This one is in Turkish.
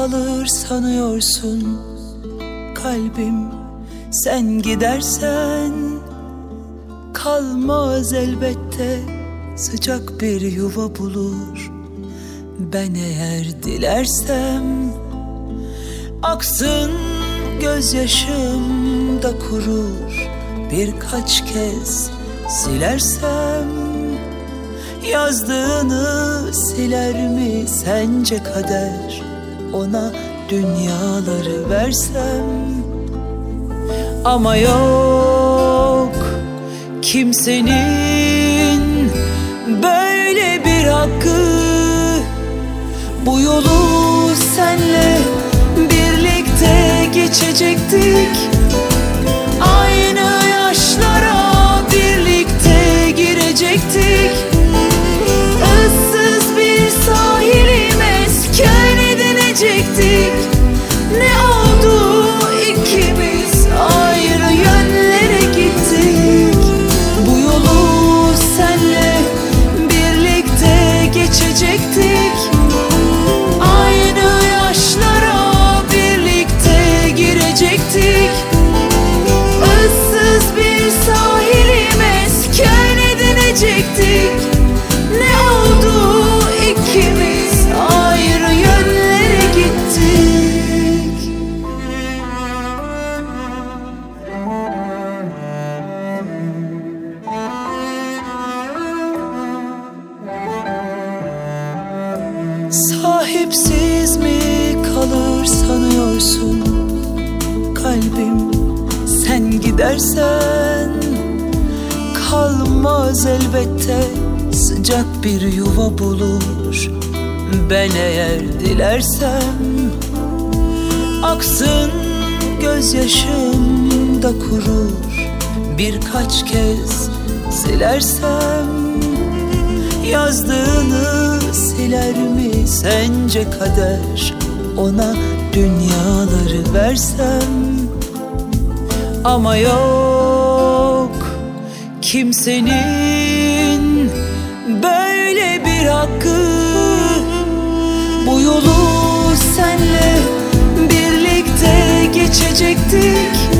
kalır sanıyorsun kalbim. Sen gidersen kalmaz elbette, sıcak bir yuva bulur. Ben eğer dilersem aksın gözyaşım da kurur. Birkaç kez silersem yazdığını siler mi sence kader? Ona dünyaları versem ama yok kimsenin böyle bir hakkı. Bu yolu senle birlikte geçecektik, aynı yaşlara birlikte girecektik. Issız bir sahili mesken edinecektik. Ne oldu, ikimiz ayrı yönlere gittik. Bu yolu senle birlikte geçecektik, aynı yaşlara birlikte girecektik. Issız bir sahili mesken edinecektik. Ne oldu, ikimiz ayrı yönlere gittik. Sahipsiz mi kalır sanıyorsun kalbim? Sen gidersen kalmaz elbette, sıcak bir yuva bulur. Ben eğer dilersem aksın gözyaşım da kurur. Birkaç kez silersem yazdığını siler mi sence kader? Ona dünyaları versem ama yok kimsenin böyle bir hakkı. Bu yolu senle birlikte geçecektik,